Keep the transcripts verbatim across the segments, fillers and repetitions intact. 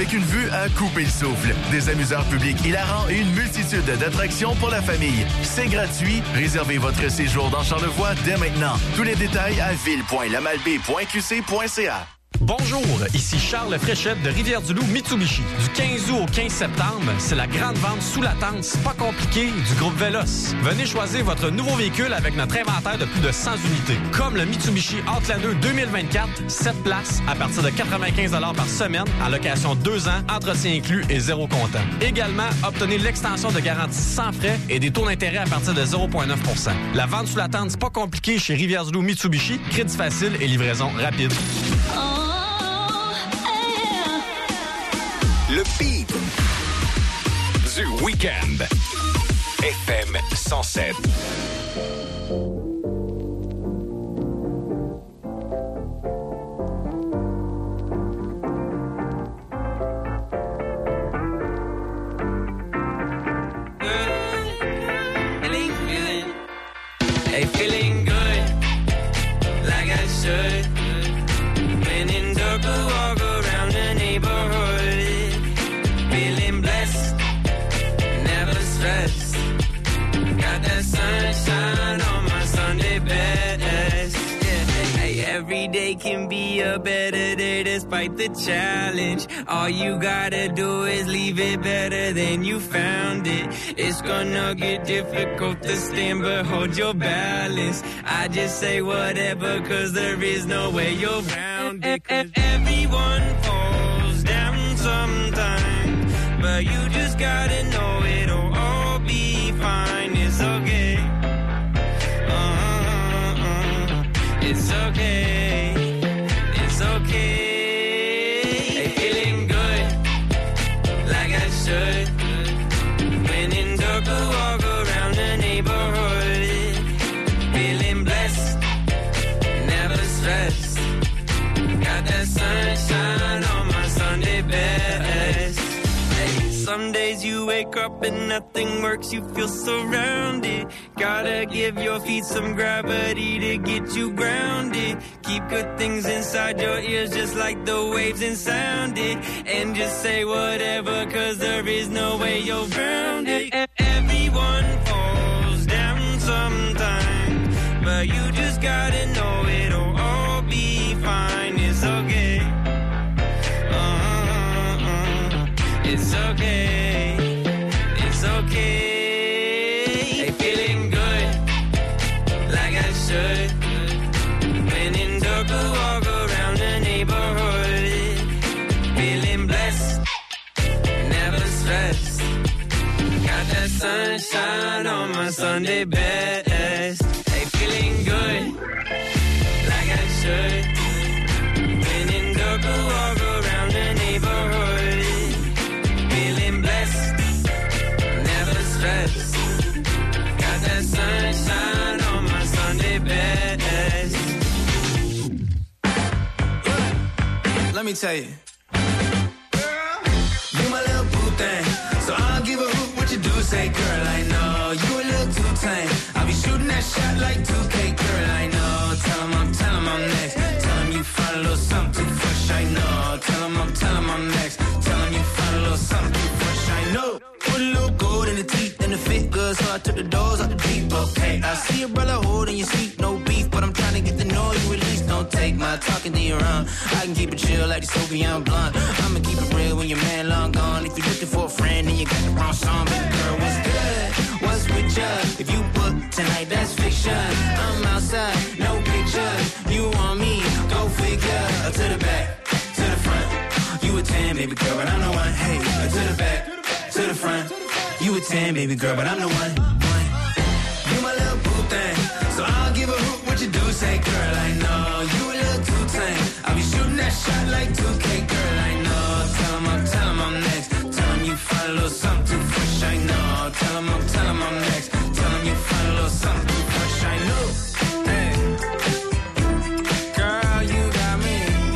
avec une vue à couper le souffle, des amuseurs publics hilarants et une multitude d'attractions pour la famille. C'est gratuit. Réservez votre séjour dans Charlevoix dès maintenant. Tous les détails à ville point la malbaie point q c point c a. Bonjour, ici Charles Fréchette de Rivière-du-Loup Mitsubishi. Du quinze août au quinze septembre, c'est la grande vente sous la tente, c'est pas compliqué, du groupe Véloce. Venez choisir votre nouveau véhicule avec notre inventaire de plus de cent unités. Comme le Mitsubishi Outlander deux mille vingt-quatre, sept places à partir de quatre-vingt-quinze dollars par semaine, en location deux ans, entretien inclus et zéro comptant. Également, obtenez l'extension de garantie sans frais et des taux d'intérêt à partir de zéro virgule neuf pour cent. La vente sous la tente, c'est pas compliqué chez Rivière-du-Loup Mitsubishi, crédit facile et livraison rapide. Le beat du week-end. F M cent sept. Hey, feeling good, like I should. When in darker, walk around the neighborhood. Feeling blessed, never stressed. Got that sunshine on my Sunday best. Yeah. Hey, every day can be a better day despite the challenge. All you gotta do is leave it better than you found it. It's gonna get difficult to stand, but hold your balance. I just say whatever, cause there is no way you're around it. Cause everyone falls down sometime, but you just gotta know it'll all be fine. It's okay. Uh-uh-uh. It's okay. It's okay. Hey, feeling good, like I should. When in darker, walk around the neighborhood. Feeling blessed, never stressed. Got that sunshine on my Sunday best. Some days you wake up and nothing works, you feel surrounded. Gotta give your feet some gravity to get you grounded. Keep good things inside your ears just like the waves and sound it. And just say whatever, cause there is no way you're around it. Everyone falls down sometime, but you just gotta know it'll all be fine. It's okay. It's okay, it's okay. Hey, feeling good, like I should. When in darker, walk around the neighborhood. Feeling blessed, never stressed. Got that sunshine on my Sunday best. Hey, feeling good, like I should. When in darker, walk around the neighborhood. Got that sunshine on my Sunday best. Let me tell you, girl, you my little boo thing, so I'll give a hoot what you do. Say, girl, I know you a little too tame. I'll be shooting that shot like two K, girl, I know. Tell him I'm, tell him I'm next. Tell him you find a little something too fresh, I know. Tell him I'm, tell him I'm next. Tell him you find a little something too fresh, I know. Put a little gold in the teeth and the fit good, so I took the doors out the deep, okay. I see a brother holding your seat, no beef, but I'm trying to get the noise released. Don't take my talking to your own. I can keep it chill like the Soviet blunt. I'ma keep it real when your man long gone. If you're looking for a friend and you got the wrong song, baby girl, what's good? What's with ya? If you book tonight, that's fiction. I'm outside, no pictures. You want me? Go figure. To the back, to the front. You a ten, baby girl, but I'm the one. Hey, to the back, to the front. You a ten, baby girl, but I'm the one. one. You my little boo thing, so I'll give a hoot what you do. Say, girl, I know you a little too tame. I'll be shooting that shot like two K, girl, I know. Tell him I'm, tell him I'm next. Tell him you find a little something too fresh, I know. Tell him I'm, tell him I'm next. Tell him you find a little something too fresh, I know. Hey, girl, you got me.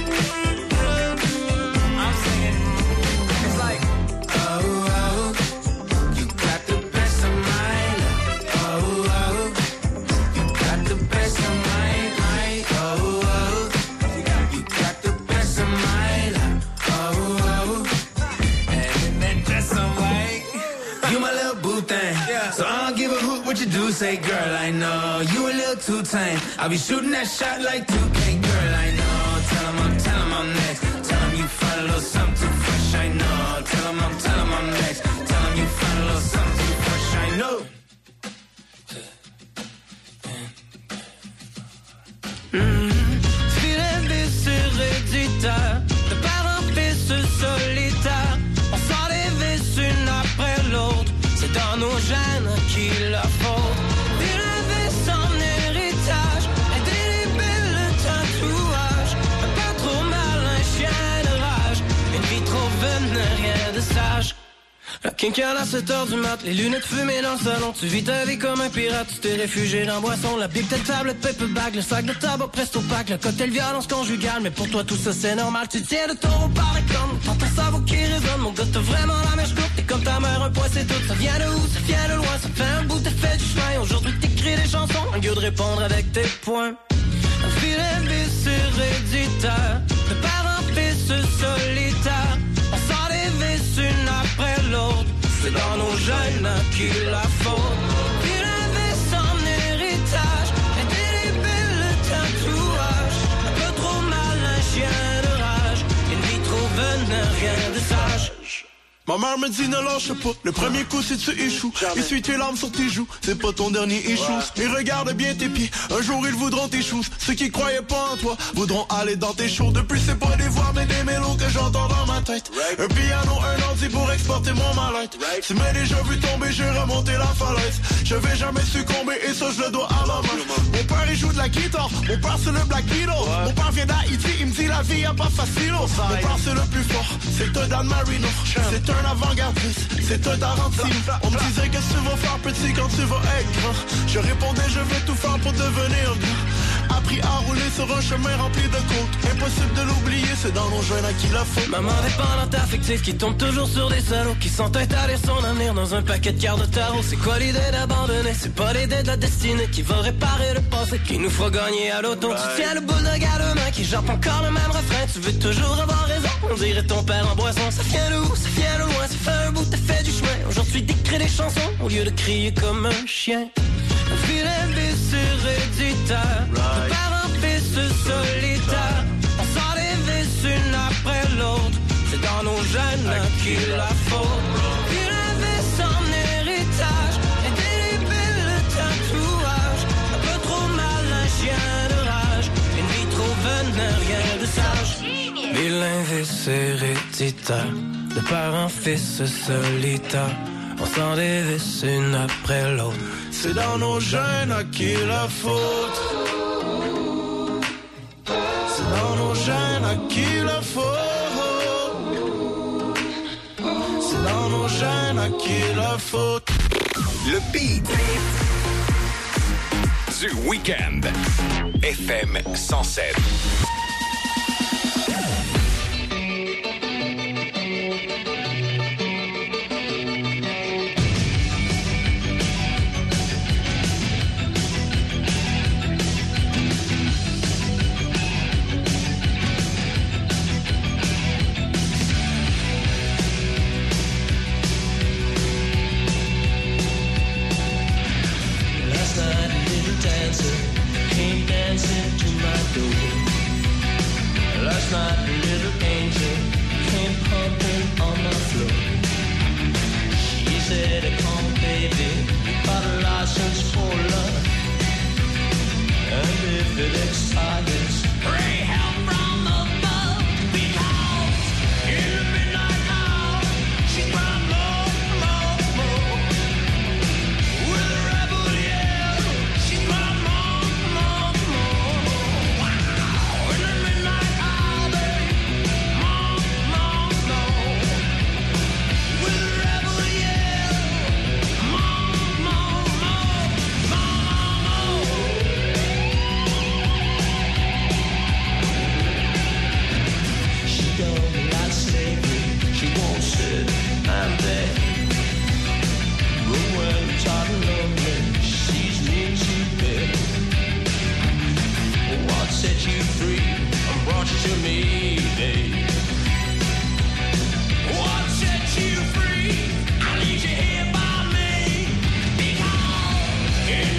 I'm singing. It's like, oh, oh, you got the best of mine. Oh, oh, you got the best of mine. Oh, oh, you got the best of mine. Oh, oh, do say, girl, I know you a little too tame. I'll be shooting that shot like two K, girl, I know. Tell him I'm, tell him I'm next. Tell him you find a little something too fresh, I know. Tell him I'm, tell him I'm next. Tell him you find a little something too fresh, I know. Mmh. Filet bis héréditaire, de père en fils solitaire. On sort des vis une après l'autre, c'est dans nos gènes qu'il la faute. Filet bis en héritage, indélébile tatouage. Un pas trop mal, un chien de rage, une vie trop vaine, rien de sage. La quincaille à sept heures du mat, les lunettes fumées dans le salon. Tu vis ta vie comme un pirate, tu t'es réfugié dans la boisson. La big telle table, le paperback, le sac de tabac presto pack, le cocktail violence conjugale. Mais pour toi tout ça c'est normal, tu tiens de taureau par les cornes. T'entends ton cerveau qui résonne, mon gars t'as vraiment la mèche courte. T'es comme ta mère, un poids c'est tout. Ça vient de où, ça vient de loin, ça fait un bout, t'as fait du chemin. Aujourd'hui t'écris des chansons, au lieu de répondre avec tes poings. Un filet bis héréditaire, de père en fils solitaire. On sort des vis une après l'autre, c'est dans nos gènes qu'il la faute. Puis la vis en héritage, indélébile tatouage. Un peu trop mal, un chien de rage, une vie trop vaine, rien de sage. Ma mère me dit ne lâche pas, le premier coup si tu échoues. Essuie tes larmes sur tes joues, c'est pas ton dernier échoue. Mais regarde bien tes pieds, un jour ils voudront tes choses. Ceux qui croyaient pas en toi voudront aller dans tes shows. Depuis c'est pas des voix mais des mélos que j'entends dans ma tête. Un piano, un ordi pour exporter mon mal-être. Tu m'as déjà vu tomber, j'ai remonté la falaise. Je vais jamais succomber et ça je le dois à la main. Mon père il joue de la guitare, mon père c'est le Black Beatles. Mon père vient d'Haïti, il me dit la vie y'a pas facile. Mon père c'est le plus fort, c'est un Dan Marino. C'est un avant-gardiste, c'est un Tarantino. On me disait qu'est-ce que tu vas faire petit quand tu vas être grand. Je répondais je vais tout faire pour devenir grand. Appris à rouler sur un chemin rempli de côtes. Impossible de l'oublier, c'est dans nos jeunes à qui la faute. Maman dépendante affective qui tombe toujours sur des salauds, qui s'entête à lire son avenir dans un paquet de cartes de tarot. C'est quoi l'idée d'abandonner? C'est pas l'idée de la destinée qui va réparer le passé, qui nous fera gagner à l'auto. Tu tiens le bout de galement qui jappe encore le même refrain. Tu veux toujours avoir raison, on dirait ton père en boisson. Ça vient de où? Ça vient de loin, ça fait un bout, t'as fait du chemin. Aujourd'hui t'écris des chansons au lieu de crier comme un chien. Un filet bis héréditaire, de père en fils solitaire. On sort les vis une après l'autre, c'est dans nos gènes qu'il la faute. Puis la vis en héritage, indélébile tatouage. Un peu trop mal, un chien de rage, une vie trop vaine, rien de sage. Vilain vis héréditaire, de père en fils solitaire. On sort des vis une après l'autre, c'est dans nos gènes à qui la faute. C'est dans nos gènes à qui la faute. C'est dans nos gènes à qui la faute. Le beat du week-end. F M cent sept. Last night a little angel came pumping on the floor. She said, come on baby, you got a license for love. And if it expires, pray help from above. Because in the midnight hour, she cried more, more, more. With a rebel yell, she cried more, more, more. Wow. In the midnight hour, baby, more, more, more. With a rebel yell, more, more, more, more, more. She don't like slavery, she won't sit and beg. But when I'm tired and lonely, she's mean to bed. What set you free and brought you to me, babe? What set you free? I need you here by me. Because in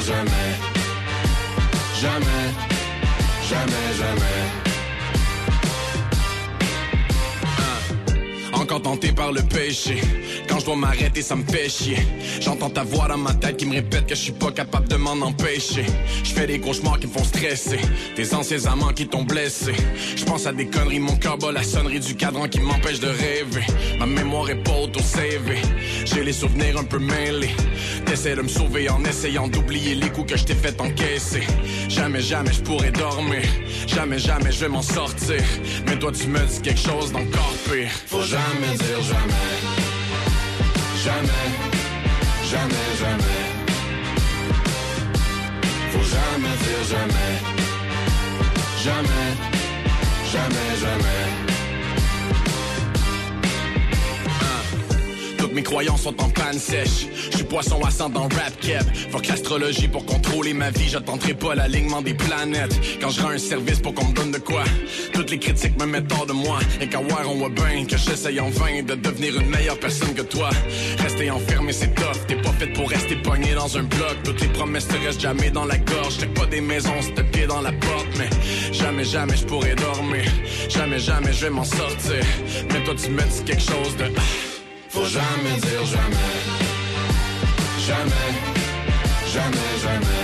jamais. Jamais, jamais, jamais. Encore tenté par le péché. Quand je dois m'arrêter, ça me fait chier. J'entends ta voix dans ma tête qui me répète que je suis pas capable de m'en empêcher. Je fais des cauchemars qui me font stresser. Tes anciens amants qui t'ont blessé. Je pense à des conneries, mon cœur bat la sonnerie du cadran qui m'empêche de rêver. Ma mémoire est pas auto-C V. J'ai les souvenirs un peu mêlés. T'essaies de me sauver en essayant d'oublier les coups que je t'ai fait encaisser. Jamais, jamais je pourrais dormir. Jamais, jamais je vais m'en sortir. Mais toi tu me dis quelque chose d'encore pire. Faut jamais dire jamais. Jamais, jamais, jamais. Faut jamais dire jamais. Jamais, jamais, jamais. Toutes mes croyances sont en panne sèche. Je suis poisson à sang dans rap cap. Fuck l'astrologie pour contrôler ma vie. J'attendrai pas l'alignement des planètes. Quand je rends un service pour qu'on me donne de quoi. Toutes les critiques me mettent hors de moi. Et qu'à voir on voit bien que j'essaye en vain de devenir une meilleure personne que toi. Rester enfermé c'est tough. T'es pas fait pour rester pogné dans un bloc. Toutes les promesses te restent jamais dans la gorge. T'as pas des maisons, c'est le pied dans la porte. Mais jamais, jamais je pourrais dormir. Jamais, jamais je vais m'en sortir. Mais toi tu me dis quelque chose de... Faut jamais dire jamais. Jamais, jamais, jamais.